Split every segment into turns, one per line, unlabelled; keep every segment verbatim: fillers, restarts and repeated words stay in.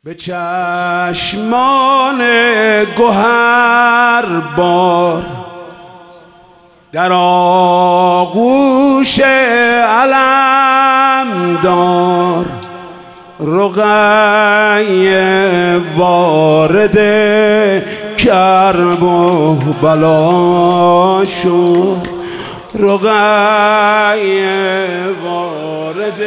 به چشمان گوهر بار در آغوش علمدار رقیه وارد کرب و بلا شد، رقیه وارد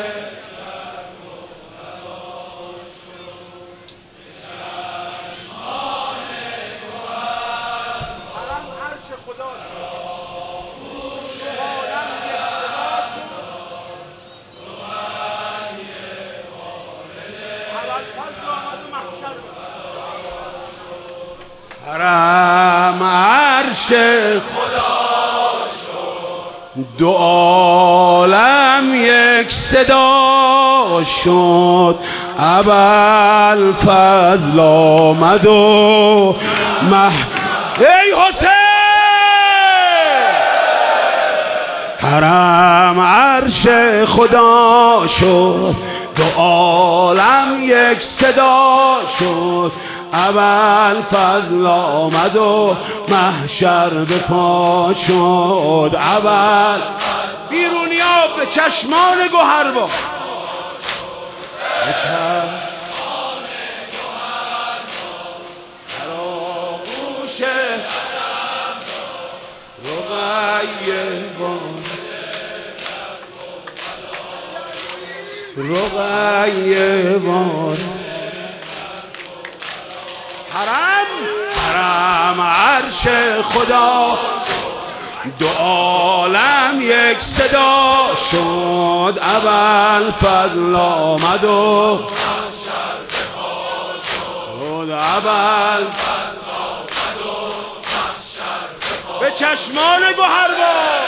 حرم عرش خدا شد، دو عالم یک صدا شد. ابوالفضل آمد و مح ای حسین، حرم عرش خدا شد، دو عالم یک صدا شد. ابوالفضل آمد و محشر به پا شد. اول بیرونیا به چشمان گوهر با به چشمان گوهر در آغوش رقیه رقیه وار حرم حرم عرش خدا، دو عالم یک صدا شد. ابوالفضل آمد و محشر به پا شد. ابوالفضل آمد و محشر به پا شد. به چشمان گوهر با